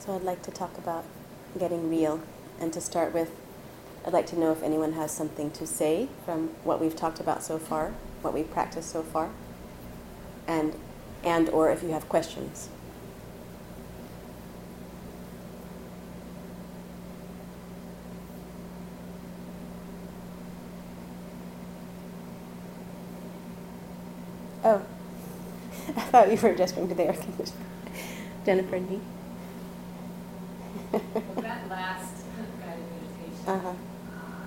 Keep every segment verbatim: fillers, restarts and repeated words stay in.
So I'd like to talk about getting real, and to start with, I'd like to know if anyone has something to say from what we've talked about so far, what we've practiced so far, and and or if you have questions. Oh, I thought you were gesturing to the air conditioner. Jennifer and me. Well, that last guided meditation, Uh-huh. uh,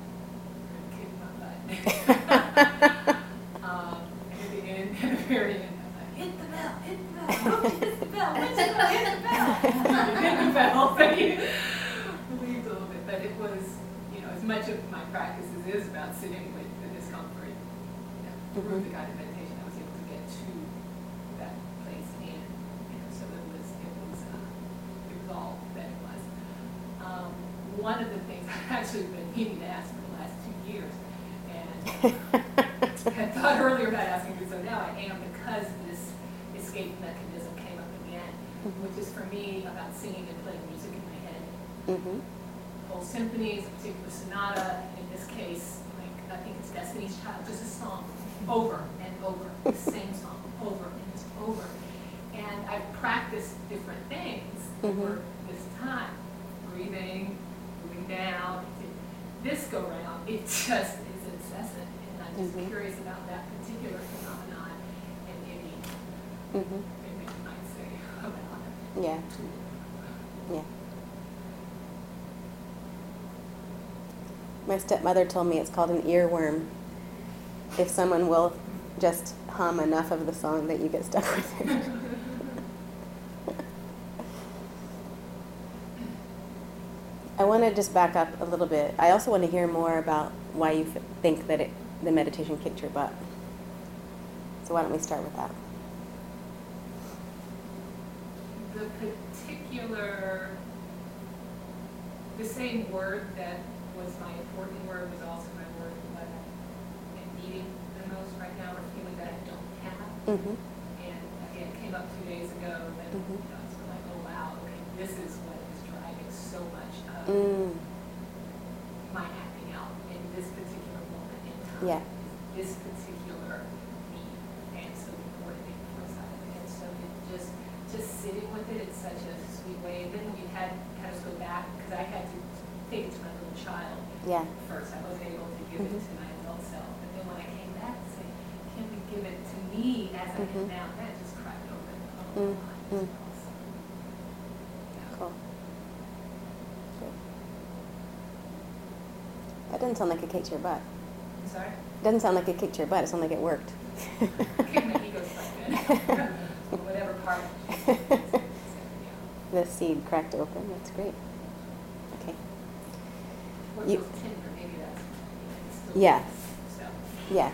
kicked my butt. um, at the end, at the very end, I'm like, hit the bell, hit the bell, oh, hit the bell, hit the bell, hit the bell. Hit the bell, so you relieved a little bit, but it was, you know, as much of my practice as is about sitting with the discomfort, you know, through Mm-hmm. the guided meditation, I was able to get to that place and, you know, so it was, it was, uh, it was all that it was. Um, one of the things I've actually been meaning to ask for the last two years, and uh, I thought earlier about asking it, so now I am, because this escape mechanism came up again, Mm-hmm. which is for me about singing and playing music in my head. Mm-hmm. Whole symphonies, a particular sonata, in this case, like I think it's Destiny's Child, just a song over and over, the same song over and just over. And I've practiced different things Mhm. over this time, breathing, moving down. This go round, it just is incessant, and I'm just Mhm. curious about that particular phenomenon, and maybe, Mm-hmm. maybe you might say about it. Yeah. Yeah. My stepmother told me it's called an earworm. If someone will just hum enough of the song that you get stuck with it. I want to just back up a little bit. I also want to hear more about why you f- think that it, the meditation kicked your butt. So why don't we start with that? The particular, the same word that was my important word was also my word that I'm needing the most right now, or feeling that I don't have. Mm-hmm. And again, it came up two days ago, and Mhm. you know, it's like, oh wow, okay, this is what is driving so much of Mm. my acting out in this particular moment in time. Yeah. Is this particular need, and so important thing for us. And so it just, just sitting with it in such a sweet way. And then we had, had us go back, because I had to take it to my little child Yeah. first. I wasn't able to give Mhm. it to my adult self. But then when I came back and say, can we give it to me as I Mhm. am now, that just cracked open the Mm. whole mind as Mm. well. So, yeah. Cool. Good. That doesn't sound like it kicked your butt. I'm sorry? It doesn't sound like it kicked your butt. It sounded like it worked. Kick my ego stuff in. Whatever part. Yeah. The seed cracked open. That's great. Okay. Or You- feels tender, maybe that's, it's still. Yeah. So, Yeah.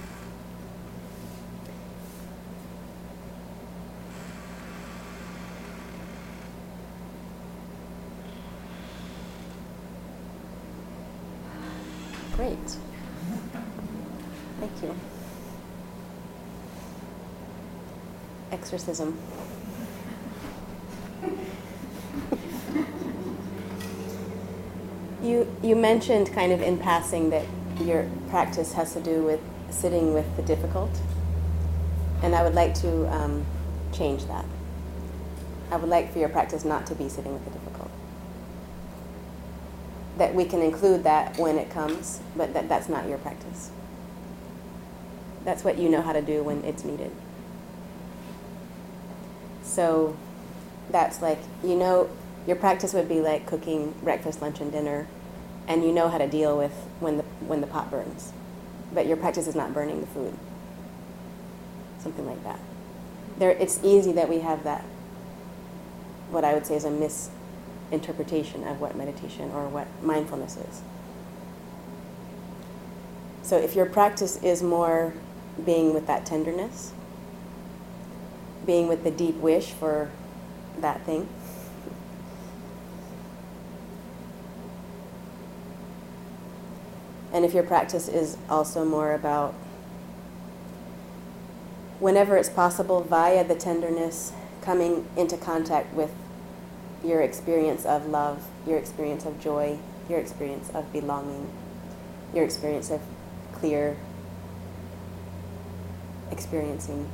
Great. Thank you. Exorcism. You you mentioned kind of in passing that your practice has to do with sitting with the difficult, and I would like to um, change that. I would like for your practice not to be sitting with the difficult. That we can include that when it comes, but that that's not your practice. That's what you know how to do when it's needed. So that's like, you know, your practice would be like cooking breakfast, lunch, and dinner, and you know how to deal with when the when the pot burns, but your practice is not burning the food. Something like that. There, it's easy that we have that, what I would say is a misinterpretation of what meditation or what mindfulness is. So if your practice is more being with that tenderness, being with the deep wish for that thing, and if your practice is also more about, whenever it's possible, via the tenderness, coming into contact with your experience of love, your experience of joy, your experience of belonging, your experience of clear experiencing.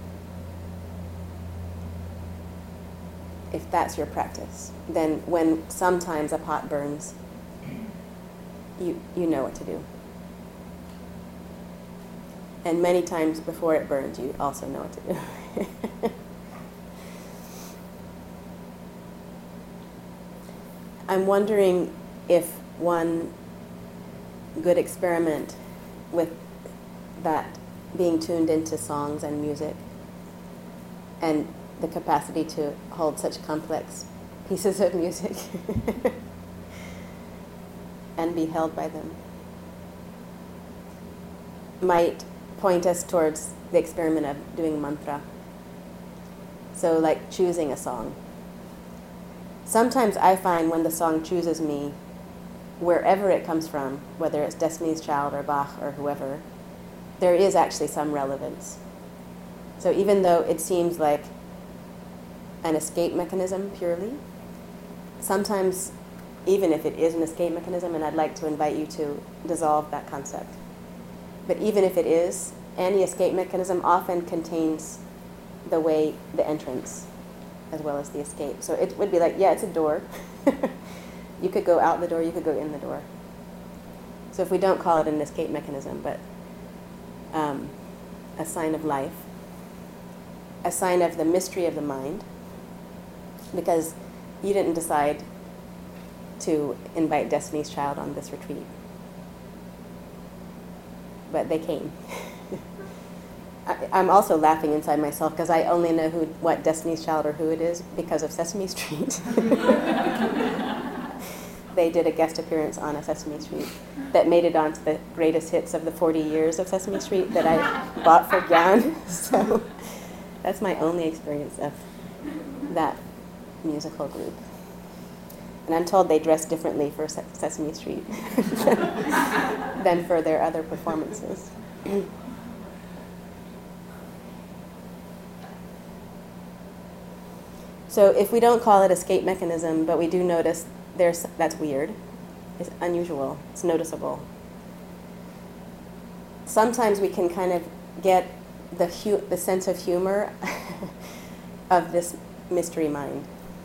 If that's your practice, then when sometimes a pot burns, you, you know what to do. And many times before it burns, you also know what to do. I'm wondering if one good experiment with that being tuned into songs and music and the capacity to hold such complex pieces of music and be held by them might point us towards the experiment of doing mantra. So like choosing a song. Sometimes I find when the song chooses me, wherever it comes from, whether it's Destiny's Child or Bach or whoever, there is actually some relevance. So even though it seems like an escape mechanism purely, sometimes even if it is an escape mechanism, and I'd like to invite you to dissolve that concept, but even if it is, any escape mechanism often contains the way, the entrance, as well as the escape. So it would be like, yeah, it's a door. You could go out the door, you could go in the door. So if we don't call it an escape mechanism, but um, a sign of life, a sign of the mystery of the mind, because you didn't decide to invite Destiny's Child on this retreat, but they came. I, I'm also laughing inside myself because I only know who, what Destiny's Child or who it is because of Sesame Street. They did a guest appearance on a Sesame Street that made it onto the greatest hits of the forty years of Sesame Street that I bought for Gyan. So that's my only experience of that musical group. And I'm told they dress differently for Se- Sesame Street than for their other performances. So if we don't call it escape mechanism, but we do notice there's, that's weird, it's unusual, it's noticeable. Sometimes we can kind of get the hu- the sense of humor of this mystery mind.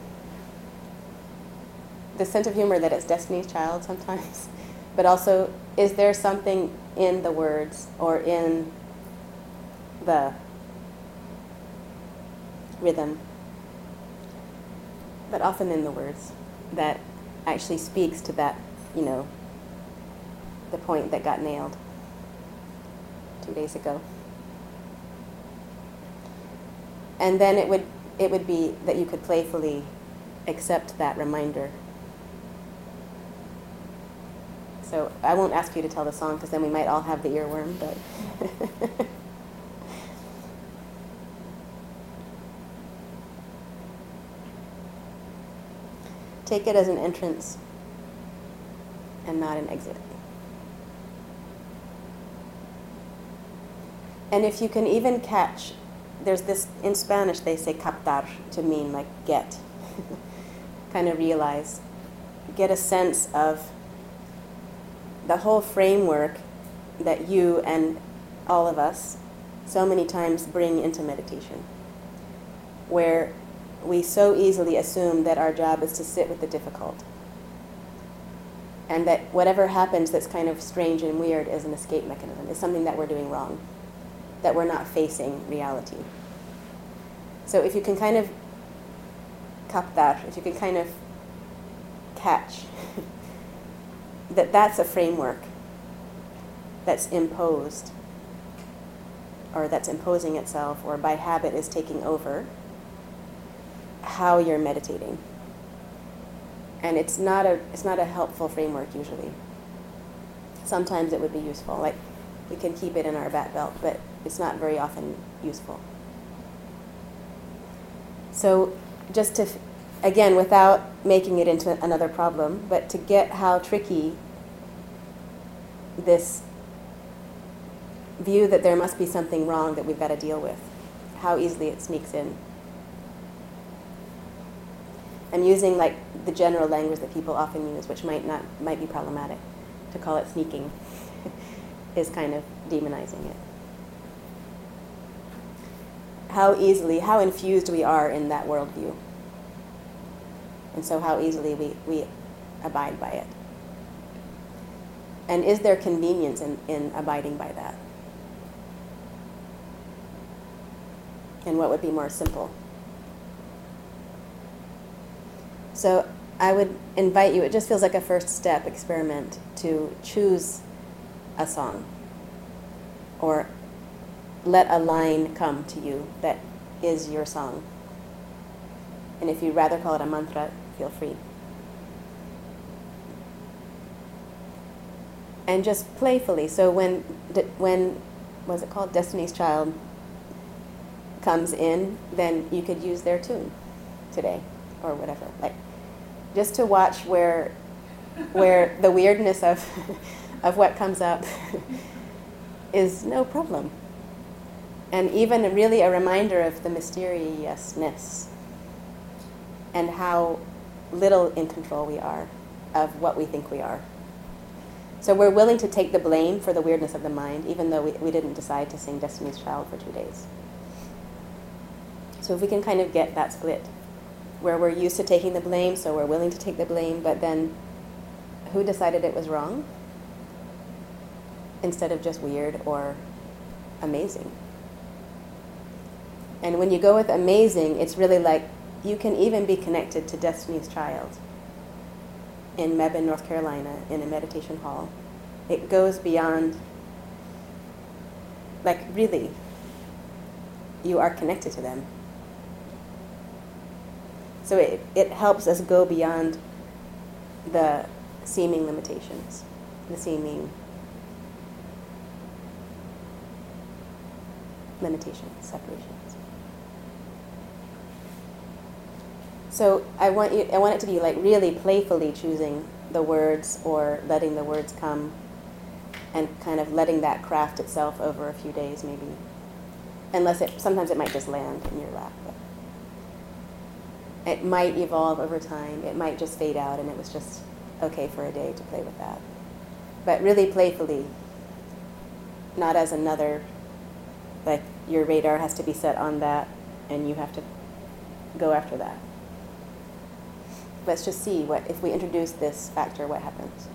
The sense of humor that it's Destiny's Child sometimes, but also, is there something in the words or in the rhythm, but often in the words, that actually speaks to that, you know, the point that got nailed two days ago. And then it would it would be that you could playfully accept that reminder. So I won't ask you to tell the song because then we might all have the earworm, but take it as an entrance and not an exit. And if you can even catch, there's this, in Spanish they say captar, to mean like get, kind of realize, get a sense of the whole framework that you and all of us so many times bring into meditation, where we so easily assume that our job is to sit with the difficult, and that whatever happens that's kind of strange and weird is an escape mechanism, is something that we're doing wrong, that we're not facing reality. So if you can kind of captar, if you can kind of catch that that's a framework that's imposed, or that's imposing itself, or by habit is taking over how you're meditating. And it's not a it's not a helpful framework usually. Sometimes it would be useful, like we can keep it in our back belt, but it's not very often useful. So just to, again, without making it into another problem, but to get how tricky this view that there must be something wrong that we've got to deal with, how easily it sneaks in. I'm using like the general language that people often use, which might not might be problematic. To call it sneaking is kind of demonizing it. How easily, how infused we are in that worldview. And so how easily we, we abide by it. And is there convenience in, in abiding by that? And what would be more simple? So I would invite you, it just feels like a first step experiment to choose a song or let a line come to you that is your song. And if you'd rather call it a mantra, feel free. And just playfully, so when, when, what's it called, Destiny's Child comes in, then you could use their tune today or whatever. Like, just to watch where, where the weirdness of, of what comes up is no problem. And even really a reminder of the mysteriousness and how little in control we are of what we think we are. So we're willing to take the blame for the weirdness of the mind, even though we, we didn't decide to sing Destiny's Child for two days. So if we can kind of get that split, where we're used to taking the blame, so we're willing to take the blame, but then who decided it was wrong? Instead of just weird or amazing. And when you go with amazing, it's really like you can even be connected to Destiny's Child in Mebane, North Carolina, in a meditation hall. It goes beyond, like really, you are connected to them. So it, it helps us go beyond the seeming limitations, the seeming limitations, separations. So I want you, I want it to be like really playfully choosing the words or letting the words come and kind of letting that craft itself over a few days maybe. Unless it, sometimes it might just land in your lap. But it might evolve over time. It might just fade out and it was just okay for a day to play with that. But really playfully, not as another, like your radar has to be set on that and you have to go after that. Let's just see what, if we introduce this factor, what happens.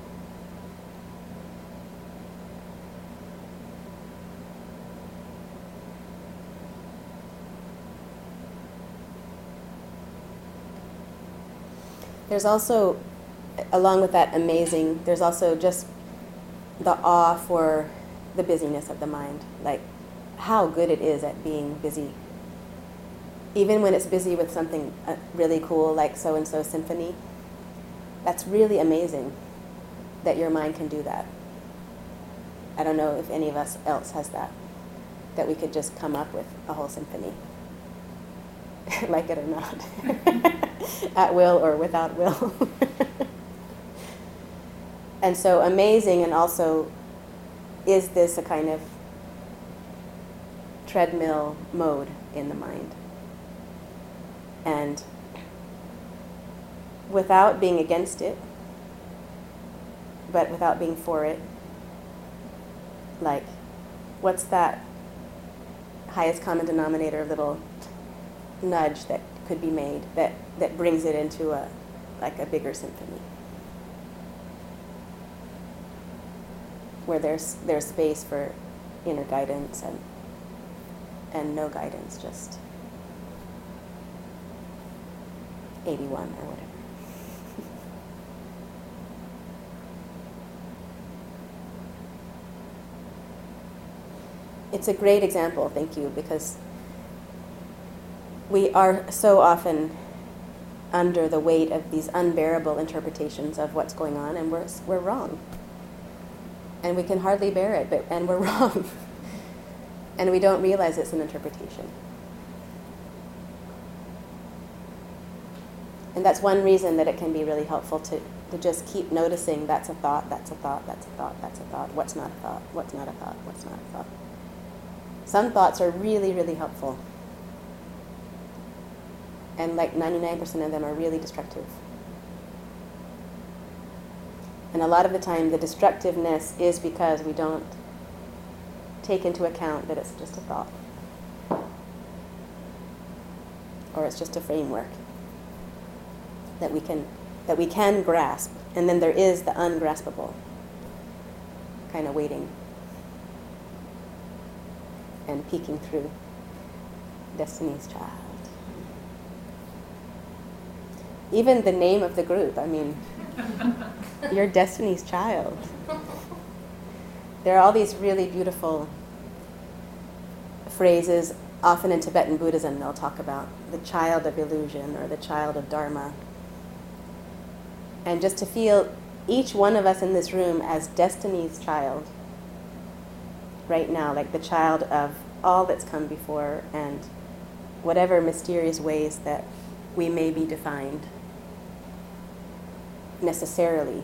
There's also, along with that amazing, there's also just the awe for the busyness of the mind, like how good it is at being busy. Even when it's busy with something uh, really cool, like so-and-so symphony, that's really amazing that your mind can do that. I don't know if any of us else has that, that we could just come up with a whole symphony, like it or not, at will or without will. And so amazing, and also, is this a kind of treadmill mode in the mind? And without being against it, but without being for it, like, what's that highest common denominator little nudge that could be made that, that brings it into a, like a bigger symphony? Where there's, there's space for inner guidance and, and no guidance, just eighty-one or whatever. It's a great example, thank you, because we are so often under the weight of these unbearable interpretations of what's going on, and we're, we're wrong. And we can hardly bear it, but, and we're wrong. And we don't realize it's an interpretation. And that's one reason that it can be really helpful to, to just keep noticing that's a thought, that's a thought, that's a thought, that's a thought, what's not a thought, what's not a thought, what's not a thought. Some thoughts are really, really helpful. And like ninety-nine percent of them are really destructive. And a lot of the time, the destructiveness is because we don't take into account that it's just a thought. Or it's just a framework that we can that we can grasp. And then there is the ungraspable kind of waiting and peeking through. Destiny's Child. Even the name of the group, I mean, you're Destiny's Child. There are all these really beautiful phrases. Often in Tibetan Buddhism, they'll talk about the child of illusion or the child of Dharma. And just to feel each one of us in this room as Destiny's child right now, like the child of all that's come before and whatever mysterious ways that we may be defined necessarily,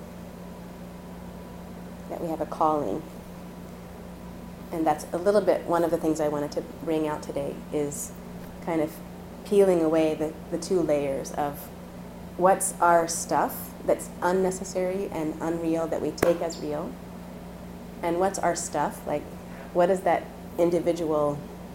that we have a calling. And that's a little bit one of the things I wanted to bring out today, is kind of peeling away the, the two layers of what's our stuff that's unnecessary and unreal that we take as real, and what's our stuff, like what is that individual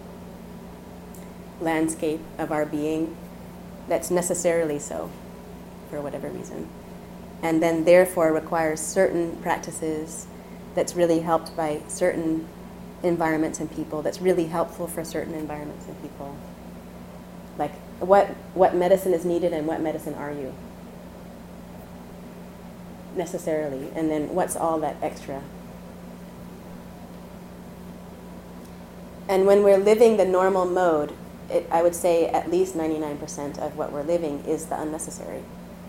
landscape of our being that's necessarily so for whatever reason, and then therefore requires certain practices that's really helped by certain environments and people, that's really helpful for certain environments and people. Like what what medicine is needed and what medicine are you necessarily, and then what's all that extra. And when we're living the normal mode, it, I would say at least ninety-nine percent of what we're living is the unnecessary.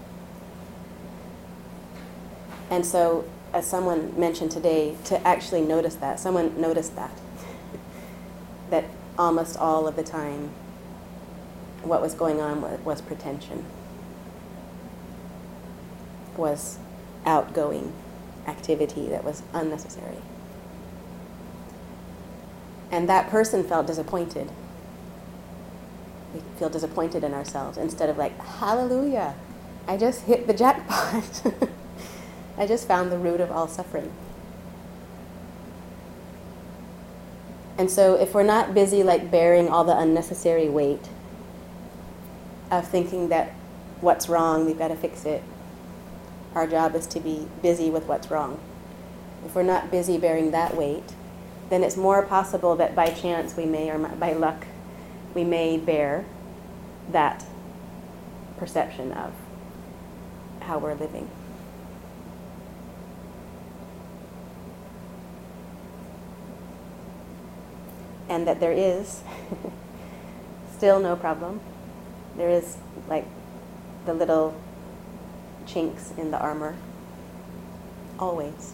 And so, as someone mentioned today, to actually notice that, someone noticed that, that almost all of the time what was going on was, was pretension, was outgoing activity that was unnecessary. And that person felt disappointed. We feel disappointed in ourselves instead of like, hallelujah, I just hit the jackpot. I just found the root of all suffering. And so if we're not busy like bearing all the unnecessary weight of thinking that what's wrong, we've got to fix it, our job is to be busy with what's wrong. If we're not busy bearing that weight, then it's more possible that by chance we may, or by luck, we may bear that perception of how we're living. And that there is still no problem. There is like the little chinks in the armor, always.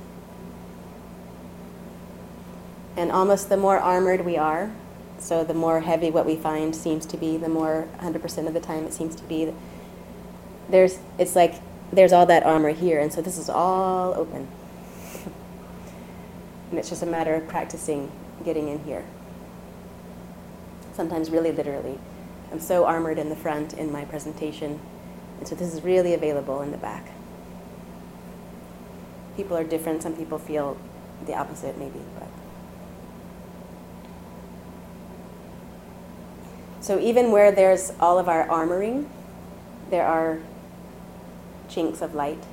And almost the more armored we are, so the more heavy what we find seems to be, the more one hundred percent of the time it seems to be, there's, it's like there's all that armor here, and so this is all open. And it's just a matter of practicing getting in here. Sometimes really literally. I'm so armored in the front in my presentation, and so this is really available in the back. People are different. Some people feel the opposite maybe. But. So even where there's all of our armoring, there are chinks of light.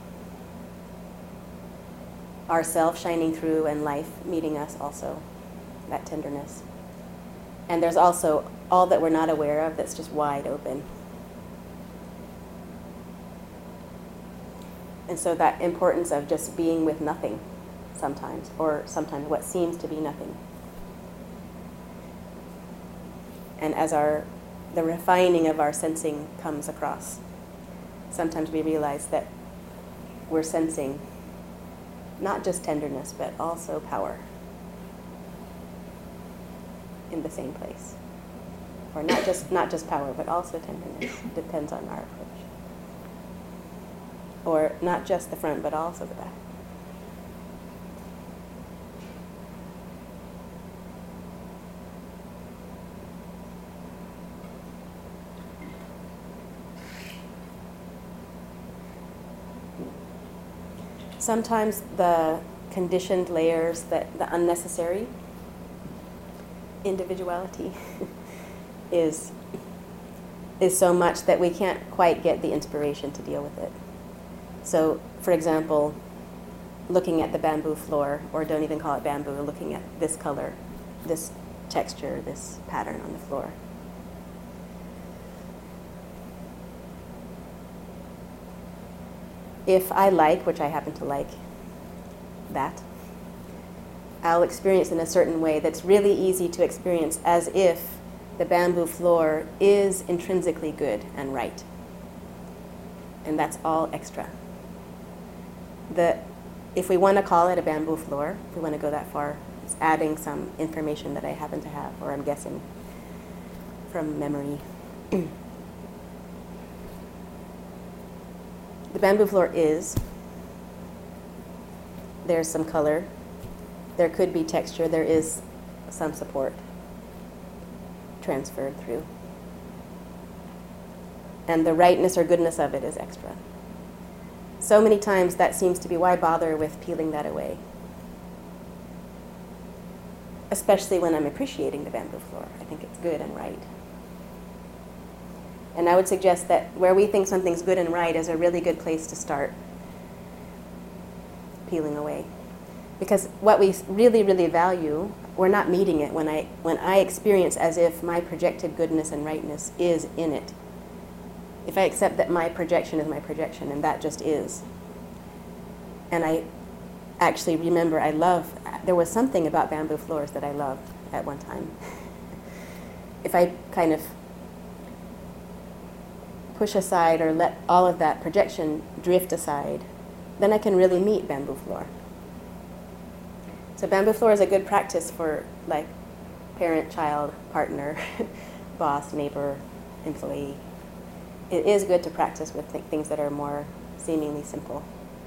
Our self shining through and life meeting us also, that tenderness. And there's also all that we're not aware of that's just wide open. And so that importance of just being with nothing sometimes, or sometimes what seems to be nothing. And as our the refining of our sensing comes across, sometimes we realize that we're sensing not just tenderness, but also power in the same place. Or not just not just power, but also tenderness. Depends on our approach. Or not just the front, but also the back. sometimes the conditioned layers, that the unnecessary individuality is is so much that we can't quite get the inspiration to deal with it. So, for example, looking at the bamboo floor, or don't even call it bamboo, looking at this color, this texture, this pattern on the floor. If I like, which I happen to like that, I'll experience in a certain way that's really easy to experience as if the bamboo floor is intrinsically good and right. And that's all extra. The, if we want to call it a bamboo floor, if we want to go that far, it's adding some information that I happen to have, or I'm guessing from memory. The bamboo floor is, there's some color, there could be texture, there is some support transferred through. And the rightness or goodness of it is extra. So many times that seems to be, why bother with peeling that away? Especially when I'm appreciating the bamboo floor. I think it's good and right. And I would suggest that where we think something's good and right is a really good place to start peeling away. Because what we really, really value, we're not meeting it when I, when I experience as if my projected goodness and rightness is in it. If I accept that my projection is my projection, and that just is. And I actually remember I love, there was something about bamboo floors that I loved at one time. If I kind of push aside or let all of that projection drift aside, then I can really meet bamboo floor. So bamboo floor is a good practice for like parent, child, partner, boss, neighbor, employee. It is good to practice with th- things that are more seemingly simple.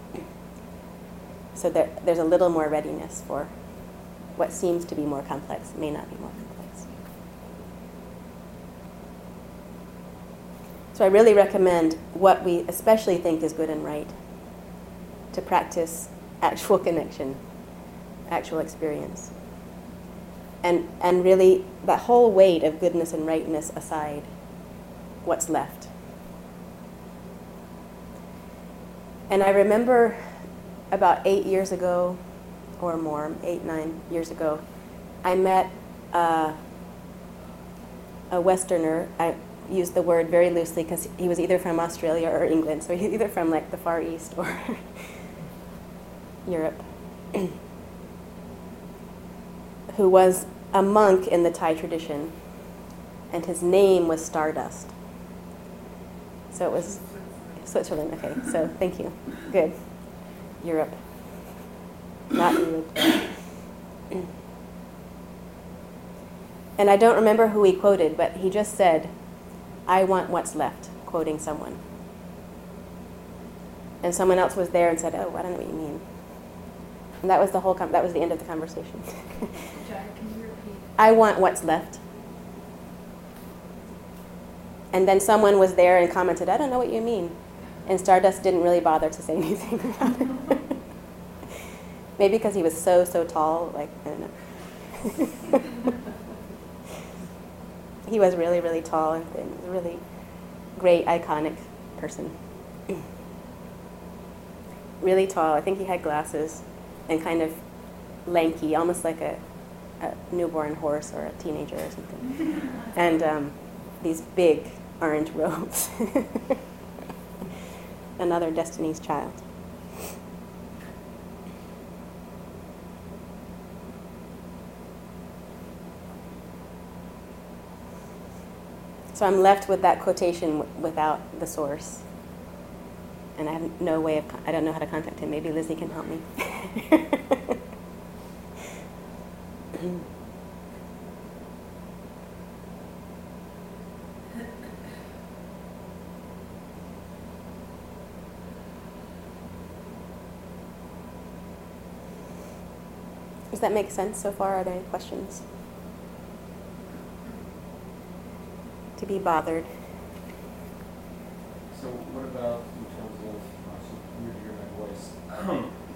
So there, there's a little more readiness for what seems to be more complex, may not be more complex. So I really recommend what we especially think is good and right to practice actual connection, actual experience. And, and really, that whole weight of goodness and rightness aside, what's left? And I remember about eight years ago, or more, eight, nine years ago, I met uh, a Westerner. I use the word very loosely because he was either from Australia or England, so he's either from like the Far East or Europe, who was a monk in the Thai tradition, and his name was Stardust. So it was Switzerland, okay, so thank you. Good. Europe. Not England. And I don't remember who he quoted, but he just said, "I want what's left," quoting someone. And someone else was there and said, "Oh, I don't know what you mean." And that was the whole, com- that was the end of the conversation. Jack, can you repeat? I want what's left. And then someone was there and commented, "I don't know what you mean." And Stardust didn't really bother to say anything about it. Maybe because he was so, so tall, like, I don't know. He was really, really tall and thin. A really great, iconic person. Really tall. I think he had glasses and kind of lanky, almost like a, a newborn horse or a teenager or something. And um, these big orange robes. Another Destiny's Child. So I'm left with that quotation w- without the source. And I have no way of, con- I don't know how to contact him. Maybe Lizzie can help me. Does that make sense so far? Are there any questions? To be bothered. So what about in terms of, uh, so weird to hear my voice,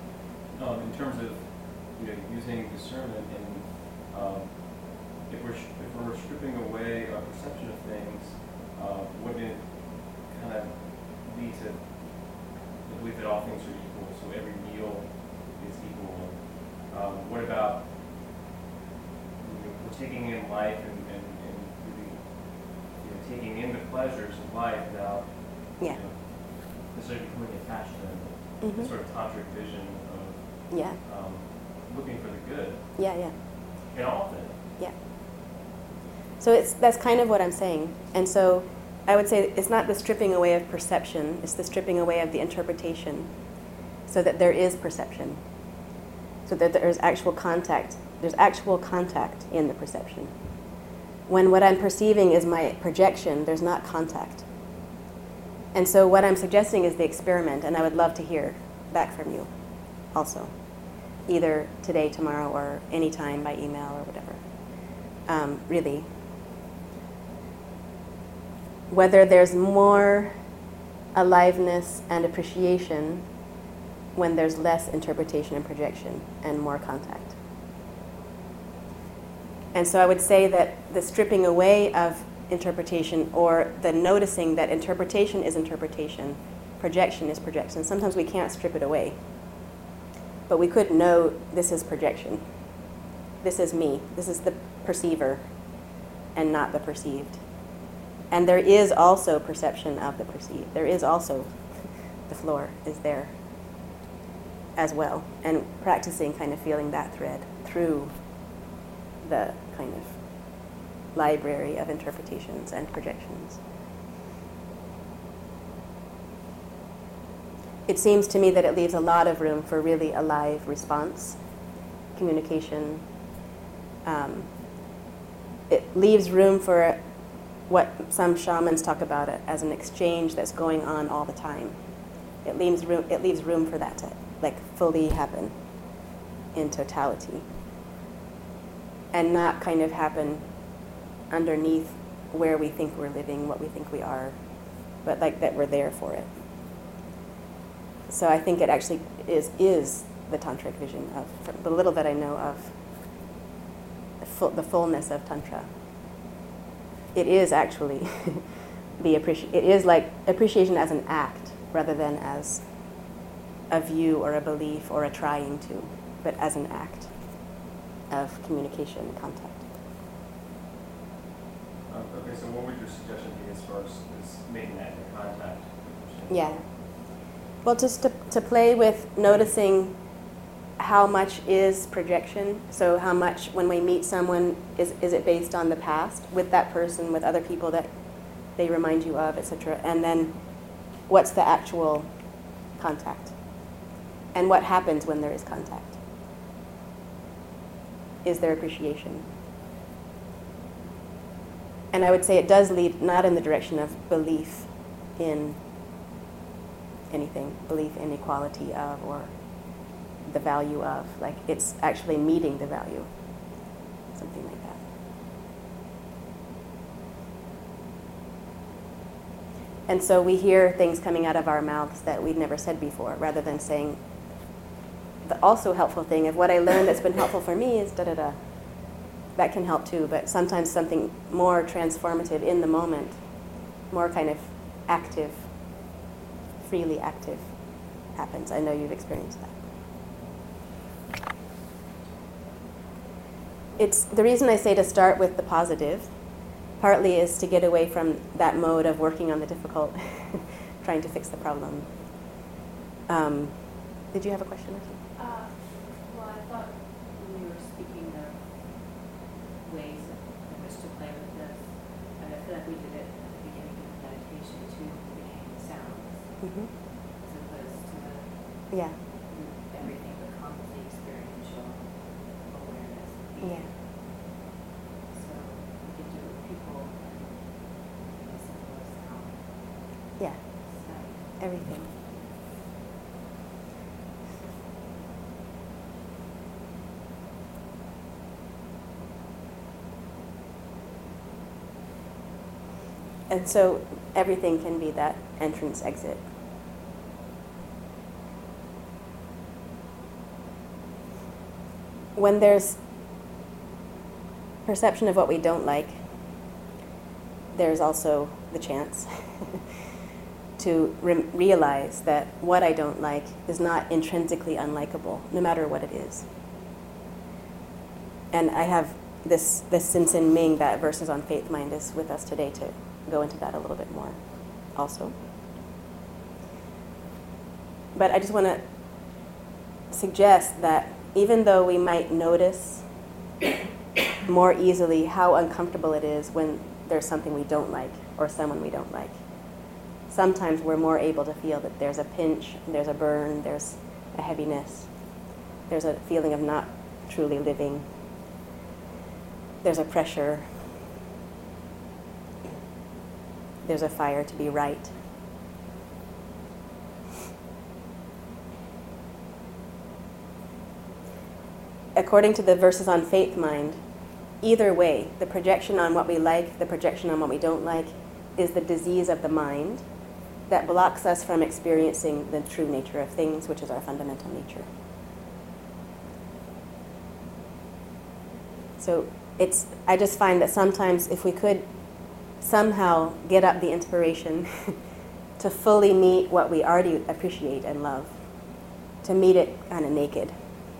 um, in terms of, you know, using discernment, and um, if we're sh- if we're stripping away our perception of things, uh, wouldn't it kind of lead to the belief that all things are equal, so every meal is equal? Um, what about, you know, we're taking in life and, and, and really, you know, taking in the pleasures of life without, Yeah. you know, necessarily becoming attached to them. Mm-hmm. The sort of tantric vision of Yeah. um, looking for the good Yeah, yeah. in all things. Yeah. So it's that's kind of what I'm saying. And so I would say it's not the stripping away of perception, it's the stripping away of the interpretation so that there is perception. So that there's actual contact. There's actual contact in the perception. When what I'm perceiving is my projection, there's not contact. And so what I'm suggesting is the experiment, and I would love to hear back from you also, either today, tomorrow, or anytime by email or whatever. Um, really. Whether there's more aliveness and appreciation when there's less interpretation and projection and more contact. And so I would say that the stripping away of interpretation, or the noticing that interpretation is interpretation, projection is projection. Sometimes we can't strip it away. But we could know this is projection. This is me. This is the perceiver and not the perceived. And there is also perception of the perceived. There is also, the floor is there as well. And practicing kind of feeling that thread through the kind of library of interpretations and projections. It seems to me that it leaves a lot of room for really alive response, communication. Um, it leaves room for what some shamans talk about it as an exchange that's going on all the time. It leaves room, it leaves room for that to like fully happen in totality and not kind of happen underneath where we think we're living, what we think we are, but like that we're there for it. So I think it actually is is the tantric vision of, from the little that I know of, the, full, the fullness of tantra. It is actually the appreci- it is like appreciation as an act rather than as a view or a belief or a trying to, but as an act of communication and contact. Um, okay, so what would your suggestion be as far as, as making that in contact? Yeah. Well, just to, to play with noticing how much is projection. So how much, when we meet someone, is, is it based on the past with that person, with other people that they remind you of, et cetera. And then what's the actual contact? And what happens when there is contact? Is there appreciation? And I would say it does lead not in the direction of belief in anything, belief in equality of or the value of, like it's actually meeting the value, something like that. And so we hear things coming out of our mouths that we'd never said before, rather than saying, the also helpful thing of what I learned that's been helpful for me is da-da-da. That can help too, but sometimes something more transformative in the moment, more kind of active, freely active happens. I know you've experienced that. It's the reason I say to start with the positive, partly is to get away from that mode of working on the difficult, trying to fix the problem. Um, did you have a question? Uh, well, I thought when you were speaking of ways in which to play with this, and I feel like we did it at the beginning of the meditation too, became sounds, Mm-hmm. as opposed to Yeah. everything becomes the experiential awareness. Yeah. So we could do it with people as simple as sound. Yeah. Sight. Everything. And so everything can be that entrance exit. when there's perception of what we don't like, there's also the chance to re- realize that what I don't like is not intrinsically unlikable, no matter what it is. And I have this, this Sinsin Ming, that Verses on Faith Mind, is with us today to go into that a little bit more also. But I just want to suggest that even though we might notice more easily how uncomfortable it is when there's something we don't like or someone we don't like, sometimes we're more able to feel that there's a pinch, there's a burn, there's a heaviness, there's a feeling of not truly living, there's a pressure, there's a fire to be right. According to the Verses on Faith Mind, either way, the projection on what we like, the projection on what we don't like, is the disease of the mind that blocks us from experiencing the true nature of things, which is our fundamental nature. So it's, I just find that sometimes if we could somehow get up the inspiration to fully meet what we already appreciate and love, to meet it kind of naked,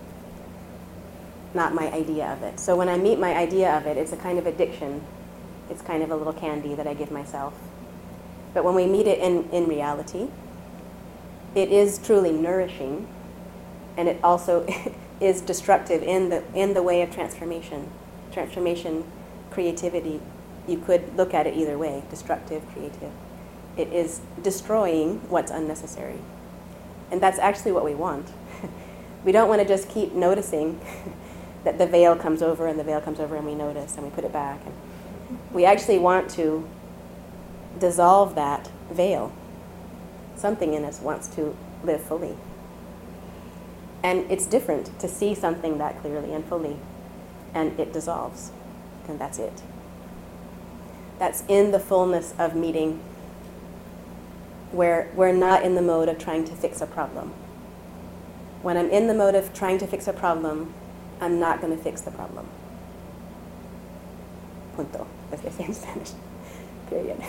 not my idea of it. So when I meet my idea of it, it's a kind of addiction. It's kind of a little candy that I give myself. But when we meet it in, in reality, it is truly nourishing, and it also is destructive in the in the way of transformation. Transformation, creativity, you could look at it either way, destructive, creative. It is destroying what's unnecessary. And that's actually what we want. We don't want to just keep noticing that the veil comes over and the veil comes over and we notice and we put it back. And we actually want to dissolve that veil. Something in us wants to live fully. And it's different to see something that clearly and fully, and it dissolves, and that's it. That's in the fullness of meeting, where we're not in the mode of trying to fix a problem. When I'm in the mode of trying to fix a problem, I'm not going to fix the problem. Punto, as they say in Spanish. Period.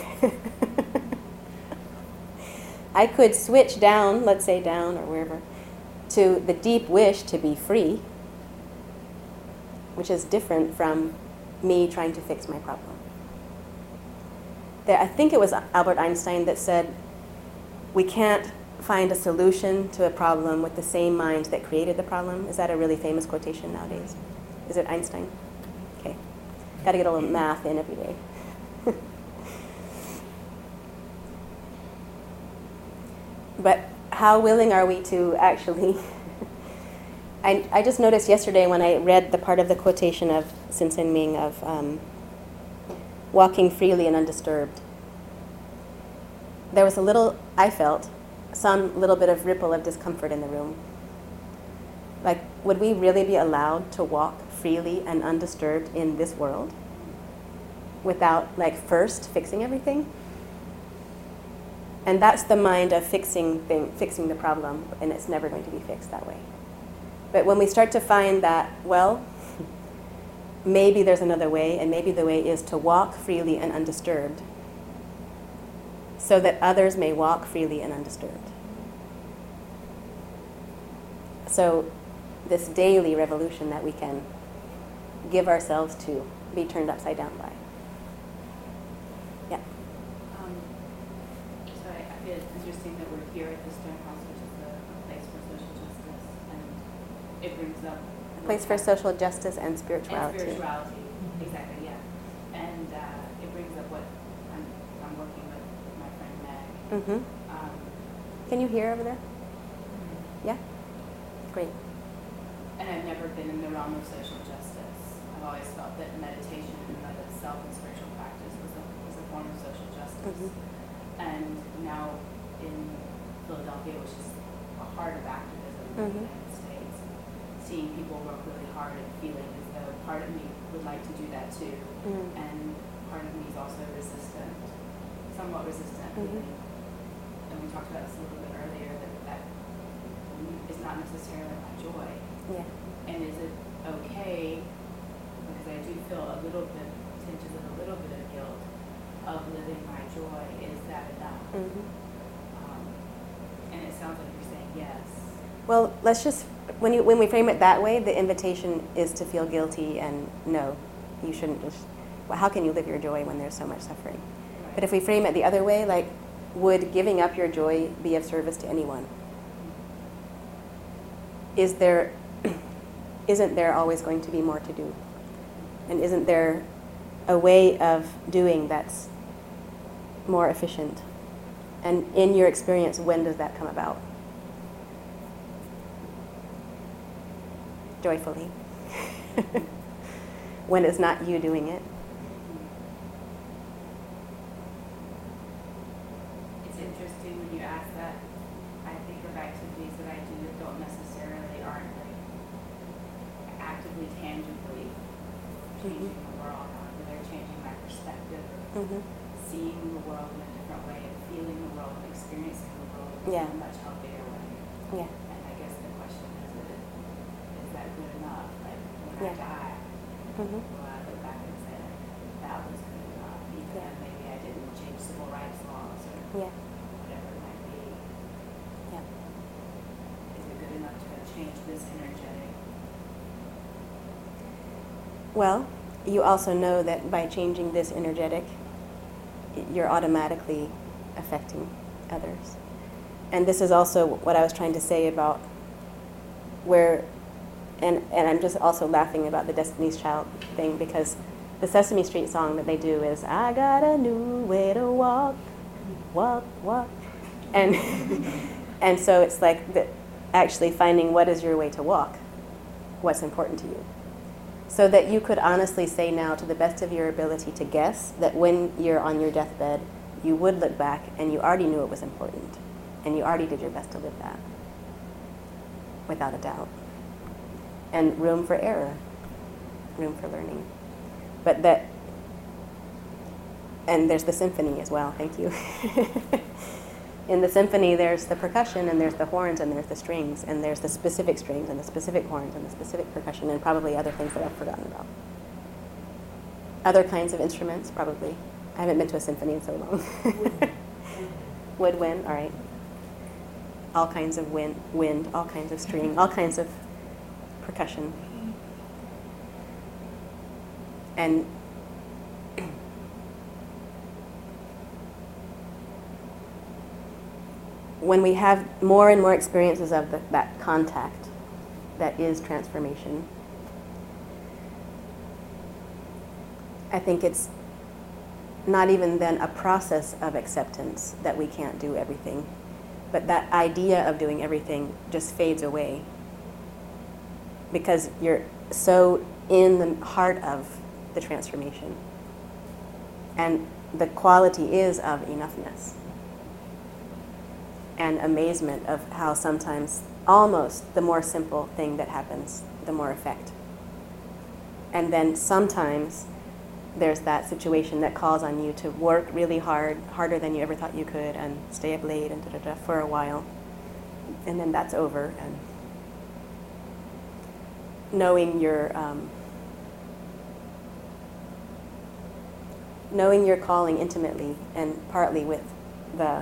I could switch down, let's say down or wherever, to the deep wish to be free, which is different from me trying to fix my problem. There, I think it was Albert Einstein that said, we can't find a solution to a problem with the same mind that created the problem. Is that a really famous quotation nowadays? Is it Einstein? Okay. Got to get a little math in every day. But how willing are we to actually... I, I just noticed yesterday when I read the part of the quotation of Sinsin Ming of um, walking freely and undisturbed. There was a little, I felt, some little bit of ripple of discomfort in the room. Like, would we really be allowed to walk freely and undisturbed in this world without, like, first fixing everything? And that's the mind of fixing thing, fixing the problem, and it's never going to be fixed that way. But when we start to find that, well, maybe there's another way, and maybe the way is to walk freely and undisturbed so that others may walk freely and undisturbed. So this daily revolution that we can give ourselves to be turned upside down by. Yeah. Um, so I, I feel it's interesting that we're here at the Stone House, which is a, a place for social justice, and it brings up... A place for social justice and spirituality. And spirituality, mm-hmm. Exactly, yeah. And uh, it brings up what I'm, I'm working with, with my friend Meg. Mm-hmm. Um, Can you hear over there? mm-hmm. Yeah? Great. And I've never been in the realm of social justice. I've always felt that meditation in and of itself and spiritual practice was a, was a form of social justice. Mm-hmm. And now in Philadelphia, which is a heart of activism in Mm-hmm. the United States, seeing people work really hard and feeling as though part of me would like to do that too. Mm-hmm. And part of me is also resistant, somewhat resistant. Mm-hmm. And we talked about this a little bit earlier, that that is not necessarily my joy. Yeah. And is it okay, because I do feel a little bit, tinges of a little bit of guilt of living my joy. Is that enough? Mhm. Um, and it sounds like you're saying yes. Well, let's just, when you when we frame it that way, the invitation is to feel guilty and no, you shouldn't just, well, how can you live your joy when there's so much suffering? Right. But if we frame it the other way, like, would giving up your joy be of service to anyone? Is there, isn't there always going to be more to do? And isn't there a way of doing that's more efficient? And in your experience, when does that come about? Joyfully. When it's not you doing it. It's interesting when you ask that. I think of activities that I do that don't necessarily aren't like actively, tangibly changing Mhm. the world. However, they're changing my perspective, Mm-hmm. seeing the world in a different way, and feeling the world and experiencing the world Yeah. in a much healthier way. Yeah. And I guess the question is, is, it, is that good enough? Like when Yeah. I die, Mm-hmm. will I look back and say, that was good enough, even Yeah. if maybe I didn't change civil rights laws or Yeah. whatever it might be. Yeah. Is it good enough to have changed this energetic? Well, you also know that by changing this energetic, you're automatically affecting others. And this is also what I was trying to say about where, and, and I'm just also laughing about the Destiny's Child thing, because the Sesame Street song that they do is, I got a new way to walk, walk, walk. And, and so it's like the, actually finding what is your way to walk, what's important to you. So that you could honestly say now, to the best of your ability to guess, that when you're on your deathbed, you would look back and you already knew it was important. And you already did your best to live that, without a doubt. And room for error, room for learning. But that, and there's the symphony as well, thank you. In the symphony, there's the percussion, and there's the horns, and there's the strings, and there's the specific strings, and the specific horns, and the specific percussion, and probably other things that I've forgotten about. Other kinds of instruments, probably. I haven't been to a symphony in so long. Woodwind, all right. All kinds of wind, wind, all kinds of string, all kinds of percussion. And when we have more and more experiences of the, that contact, that is transformation, I think it's not even then a process of acceptance that we can't do everything, but that idea of doing everything just fades away because you're so in the heart of the transformation. And the quality is of enoughness and amazement of how sometimes almost the more simple thing that happens, the more effect. And then sometimes there's that situation that calls on you to work really hard, harder than you ever thought you could, and stay up late and da da da for a while. And then that's over. And knowing your um, knowing your calling intimately, and partly with the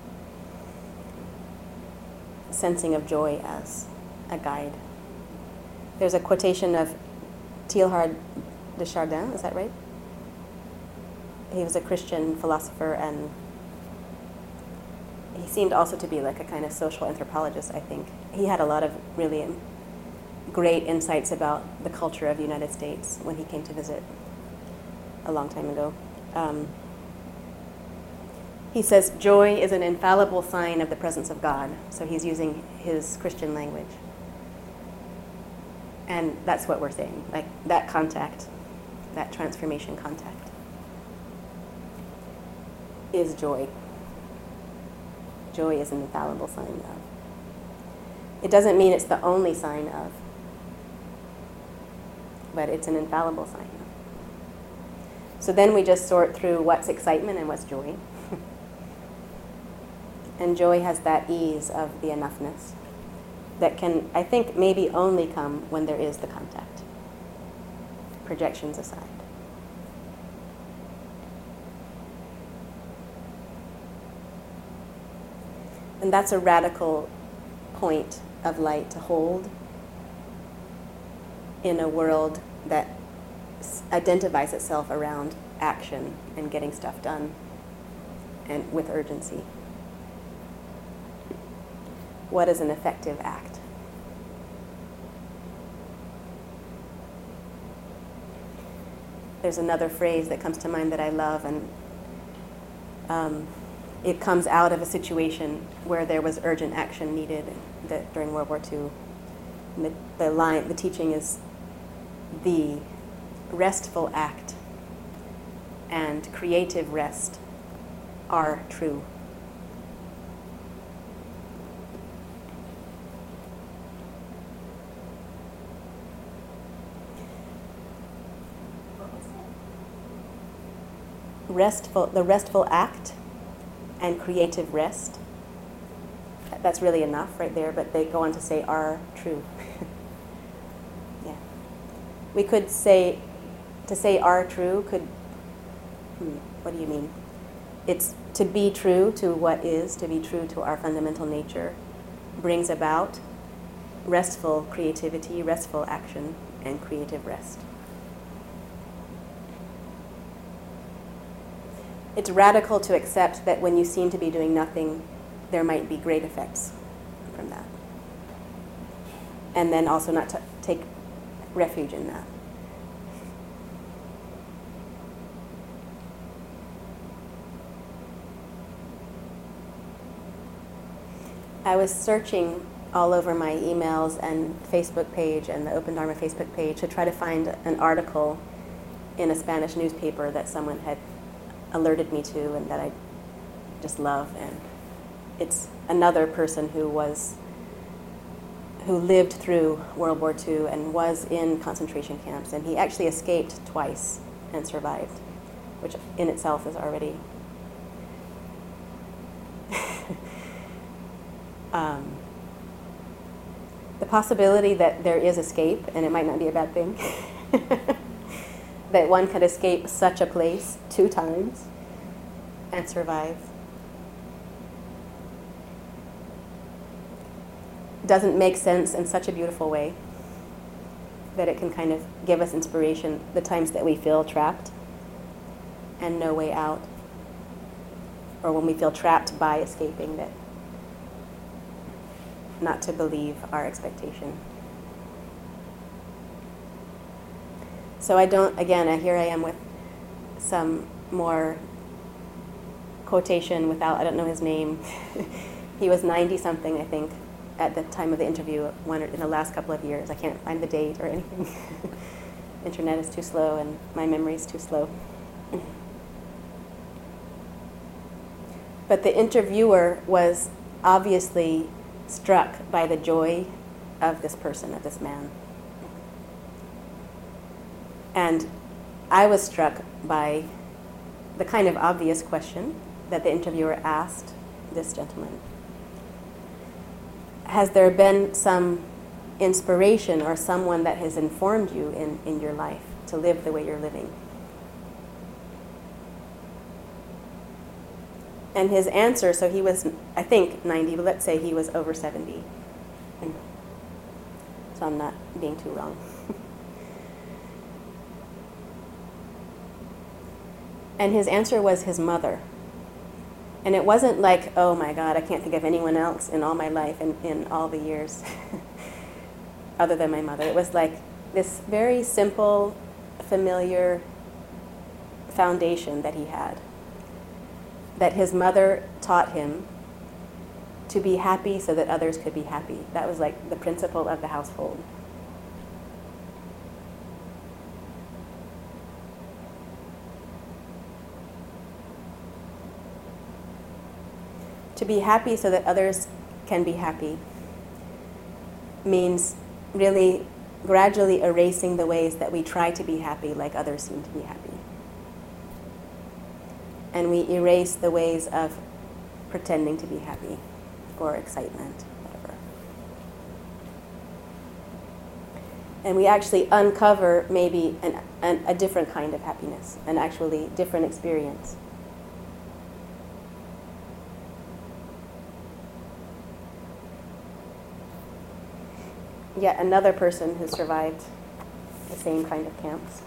sensing of joy as a guide. There's a quotation of Teilhard de Chardin, is that right? He was a Christian philosopher, and he seemed also to be like a kind of social anthropologist, I think. He had a lot of really great insights about the culture of the United States when he came to visit a long time ago. Um, he says, joy is an infallible sign of the presence of God. So he's using his Christian language. And that's what we're saying, like that contact, that transformation contact, is joy. Joy is an infallible sign of. It doesn't mean it's the only sign of, but it's an infallible sign of. So then we just sort through what's excitement and what's joy. And joy has that ease of the enoughness. that can, I think, maybe only come when there is the contact. Projections aside. And that's a radical point of light to hold in a world that s- identifies itself around action and getting stuff done and with urgency. What is an effective act? There's another phrase that comes to mind that I love, and um, it comes out of a situation where there was urgent action needed that during World War Two. And the, the line, the teaching is, the restful act and creative rest are true. What was it? Restful, the restful act and creative rest. That's really enough right there, but they go on to say are true. Yeah. We could say, to say are true could, hmm, what do you mean? It's to be true to what is, to be true to our fundamental nature, brings about restful creativity, restful action, and creative rest. It's radical to accept that when you seem to be doing nothing, there might be great effects from that. And then also not to take refuge in that. I was searching all over my emails and Facebook page and the Open Dharma Facebook page to try to find an article in a Spanish newspaper that someone had alerted me to and that I just love. And it's another person who was, who lived through World War Two and was in concentration camps. And he actually escaped twice and survived, which in itself is already um, the possibility that there is escape, and it might not be a bad thing, that one could escape such a place two times and survive, doesn't make sense in such a beautiful way that it can kind of give us inspiration the times that we feel trapped and no way out, or when we feel trapped by escaping, that not to believe our expectation. So I don't, again, I, here I am with some more quotation without, I don't know his name. He was ninety something, I think, at the time of the interview, one in the last couple of years. I can't find the date or anything. Internet is too slow and my memory is too slow. But the interviewer was obviously struck by the joy of this person, of this man. And I was struck by the kind of obvious question that the interviewer asked this gentleman. Has there been some inspiration or someone that has informed you in, in your life to live the way you're living? And his answer, so he was, I think, ninety, but let's say he was over seventy. So I'm not being too wrong. And his answer was his mother. And it wasn't like, oh my God, I can't think of anyone else in all my life and in all the years other than my mother. It was like this very simple, familiar foundation that he had, that his mother taught him to be happy so that others could be happy. That was like the principle of the household. To be happy so that others can be happy means really gradually erasing the ways that we try to be happy like others seem to be happy. And we erase the ways of pretending to be happy or excitement, whatever. And we actually uncover maybe an, an, a different kind of happiness, an actually different experience. Yet another person who survived the same kind of camps.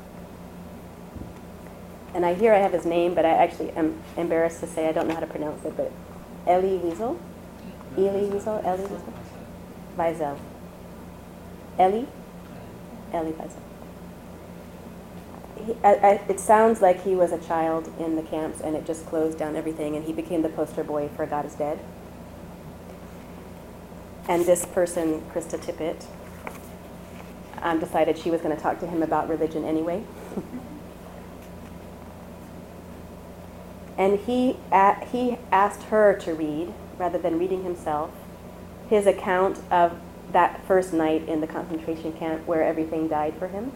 And I hear I have his name, but I actually am embarrassed to say I don't know how to pronounce it, but Elie Wiesel? Elie Wiesel? Elie Wiesel? Wiesel. Elie? Elie Wiesel. He, I, I, it sounds like he was a child in the camps and it just closed down everything and he became the poster boy for God is Dead. And this person, Krista Tippett, um, decided she was going to talk to him about religion anyway. And he, a- he asked her to read, rather than reading himself, his account of that first night in the concentration camp where everything died for him.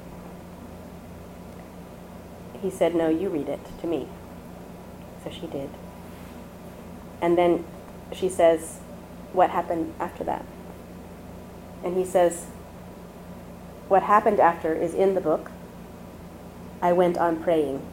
He said, no, you read it to me. So she did. And then she says, what happened after that? And he says, what happened after is in the book. I went on praying.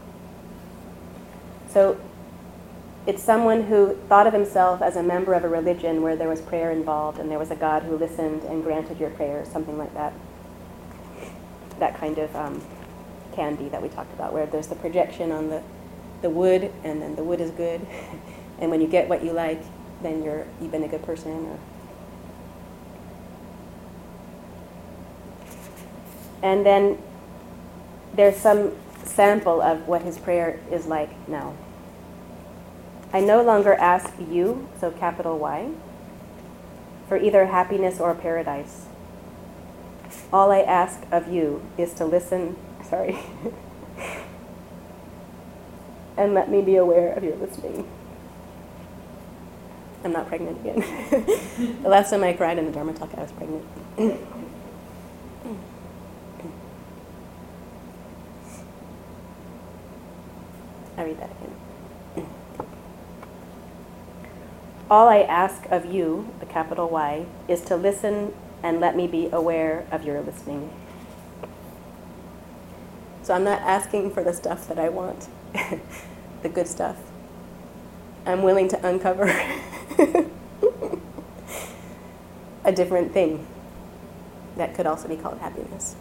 So it's someone who thought of himself as a member of a religion where there was prayer involved and there was a God who listened and granted your prayers, something like that. That kind of um, candy that we talked about, where there's the projection on the, the wood, and then the wood is good. And when you get what you like, then you're you've been a good person. Or and then there's some sample of what his prayer is like now. I no longer ask you, so capital Y, for either happiness or paradise. All I ask of you is to listen, sorry, and let me be aware of your listening. I'm not pregnant again. The last time I cried in the Dharma talk, I was pregnant. I read that again. All I ask of you, the capital Y, is to listen and let me be aware of your listening. So I'm not asking for the stuff that I want, the good stuff. I'm willing to uncover a different thing that could also be called happiness.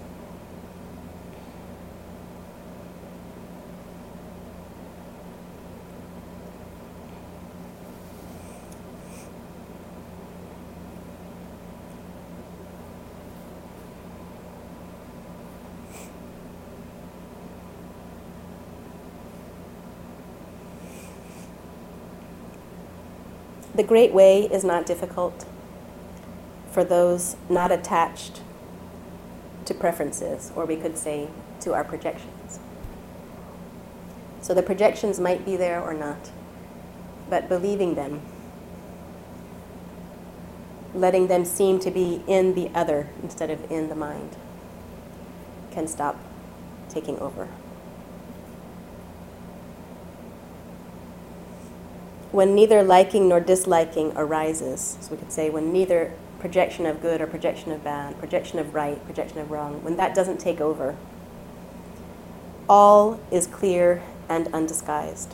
The Great Way is not difficult for those not attached to preferences, or we could say to our projections. So the projections might be there or not, but believing them, letting them seem to be in the other instead of in the mind, can stop taking over. When neither liking nor disliking arises, so we could say when neither projection of good or projection of bad, projection of right, projection of wrong, when that doesn't take over, all is clear and undisguised.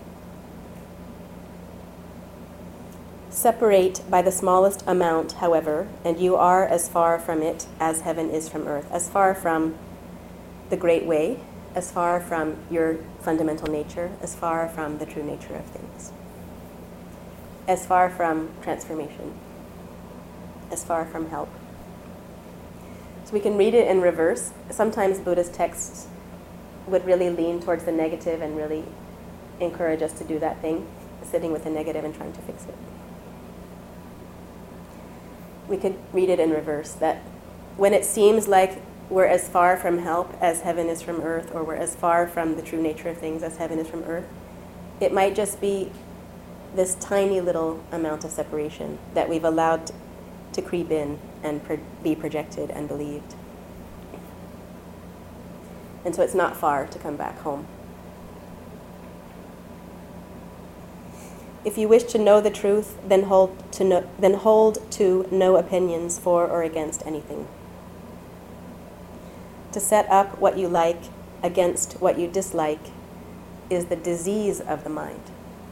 Separate by the smallest amount, however, and you are as far from it as heaven is from earth, as far from the Great Way, as far from your fundamental nature, as far from the true nature of things. As far from transformation, as far from help. So we can read it in reverse. Sometimes Buddhist texts would really lean towards the negative and really encourage us to do that thing, sitting with the negative and trying to fix it. We could read it in reverse, that when it seems like we're as far from help as heaven is from earth, or we're as far from the true nature of things as heaven is from earth, it might just be this tiny little amount of separation that we've allowed to creep in and pro- be projected and believed. And so it's not far to come back home. If you wish to know the truth, then hold to no, then hold to no opinions for or against anything. To set up what you like against what you dislike is the disease of the mind.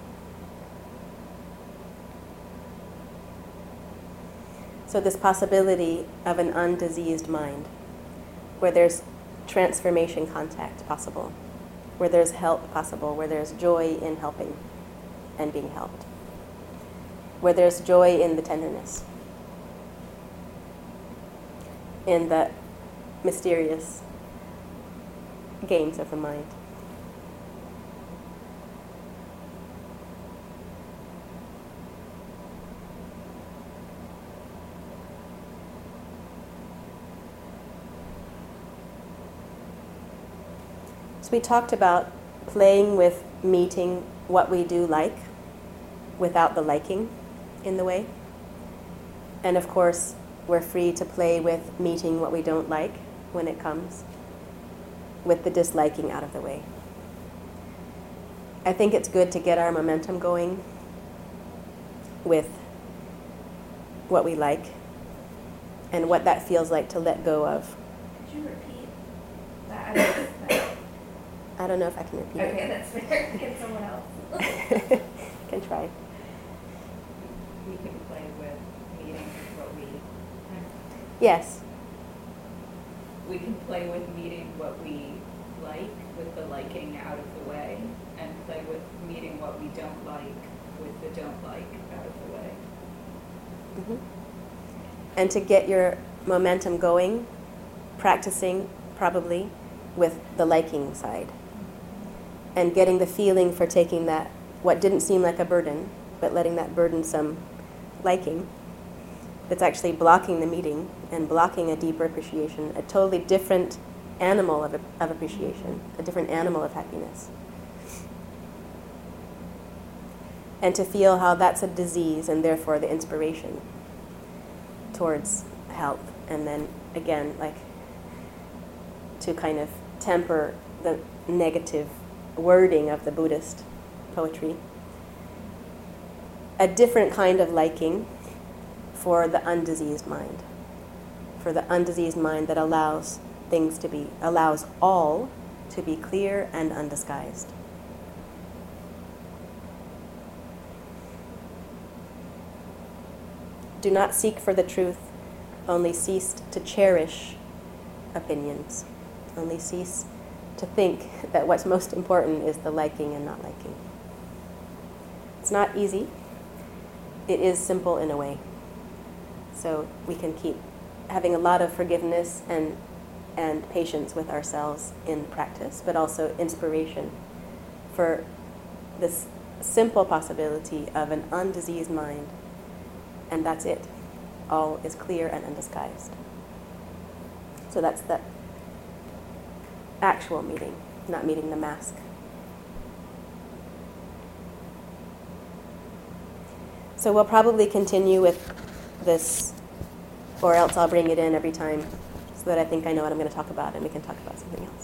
So this possibility of an undiseased mind, where there's transformation contact possible, where there's help possible, where there's joy in helping and being helped, where there's joy in the tenderness, in the mysterious games of the mind. So we talked about playing with meeting what we do like without the liking in the way. And of course, we're free to play with meeting what we don't like when it comes, with the disliking out of the way. I think it's good to get our momentum going with what we like and what that feels like to let go of. Could you repeat that? I don't know. I don't know if I can repeat Okay, it. that's fair. Get someone else. Can try. We can play with meeting what we, Yes. We can play with meeting what we like with the liking out of the way, and play with meeting what we don't like with the don't like out of the way. Mm-hmm. And to get your momentum going, practicing probably with the liking side. And getting the feeling for taking that, what didn't seem like a burden, but letting that burdensome liking that's actually blocking the meeting and blocking a deeper appreciation, a totally different animal of, of appreciation, a different animal of happiness. And to feel how that's a disease and therefore the inspiration towards health. And then again, like to kind of temper the negative wording of the Buddhist poetry. A different kind of liking for the undiseased mind, for the undiseased mind that allows things to be, allows all to be clear and undisguised. Do not seek for the truth, only cease to cherish opinions, only cease to think that what's most important is the liking and not liking. It's not easy. It is simple in a way. So we can keep having a lot of forgiveness and and patience with ourselves in practice, but also inspiration for this simple possibility of an undiseased mind. And that's it. All is clear and undisguised. So that's the actual meeting, not meeting the mask. So we'll probably continue with this, or else I'll bring it in every time so that I think I know what I'm going to talk about and we can talk about something else.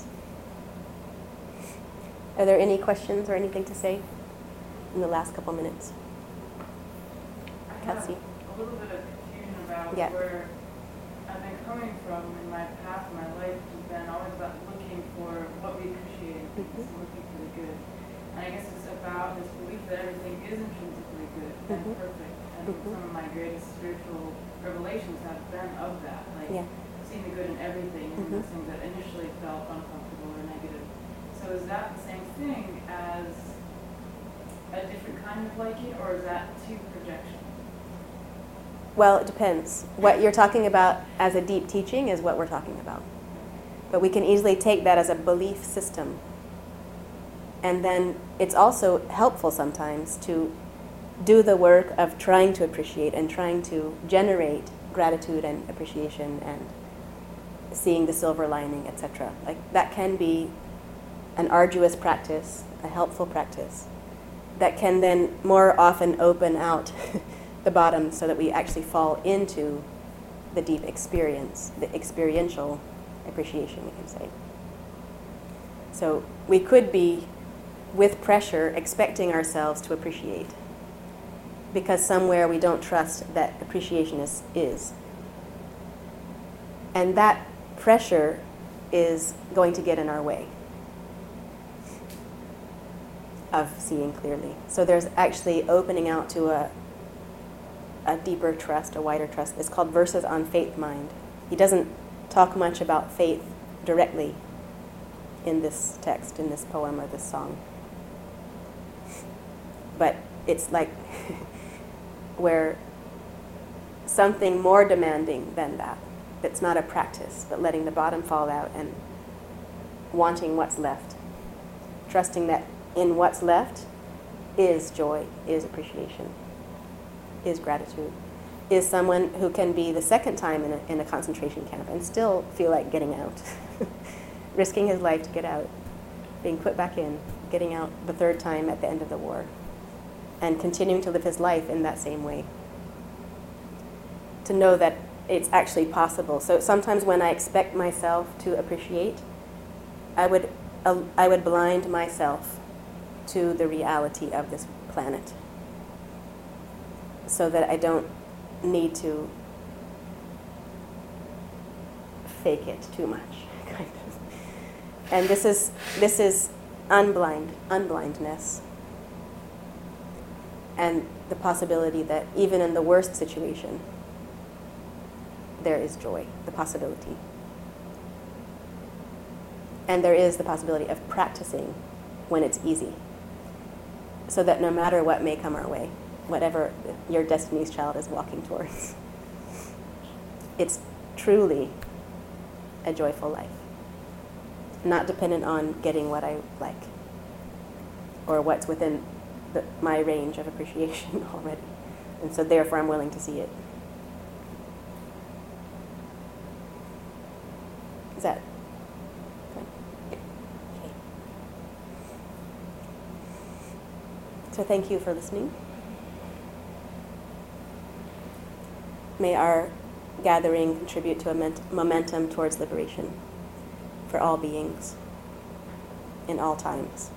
Are there any questions or anything to say in the last couple minutes? I have Kelsey? a little bit of confusion about Yeah. where I've been coming from in my path, my life has been always about looking for what we appreciate in things, Mhm. and looking for the good. And I guess it's about this belief that everything is intrinsically good and Mhm. perfect. And Mhm. some of my greatest spiritual revelations have been of that, like Yeah. seeing the good in everything and Mhm. those things that initially felt uncomfortable or negative. So is that the same thing as a different kind of liking, or is that two projections? Well, it depends. What you're talking about as a deep teaching is what we're talking about. But we can easily take that as a belief system. And then it's also helpful sometimes to do the work of trying to appreciate and trying to generate gratitude and appreciation and seeing the silver lining, et cetera. Like that can be an arduous practice, a helpful practice, that can then more often open out the bottom so that we actually fall into the deep experience, the experiential appreciation, we can say. So we could be, with pressure, expecting ourselves to appreciate because somewhere we don't trust that appreciation is. is. And that pressure is going to get in our way of seeing clearly. So there's actually opening out to a a deeper trust, a wider trust. It's called Verses on Faith Mind. He doesn't talk much about faith directly in this text, in this poem or this song. But it's like where something more demanding than that, that's not a practice, but letting the bottom fall out and wanting what's left. Trusting that in what's left is joy, is appreciation, is gratitude, is someone who can be the second time in a, in a concentration camp and still feel like getting out, risking his life to get out, being put back in, getting out the third time at the end of the war, and continuing to live his life in that same way. To know that it's actually possible. So sometimes when I expect myself to appreciate, I would, uh, I would blind myself to the reality of this planet, so that I don't need to fake it too much, kind of. And this is this is unblind, unblindness, and the possibility that even in the worst situation, there is joy, the possibility. And there is the possibility of practicing when it's easy, so that no matter what may come our way, whatever your destiny's child is walking towards, it's truly a joyful life, not dependent on getting what I like or what's within the, my range of appreciation already. And so therefore I'm willing to see it. Is that fine? Okay. So thank you for listening. May our gathering contribute to a ment- momentum towards liberation for all beings in all times.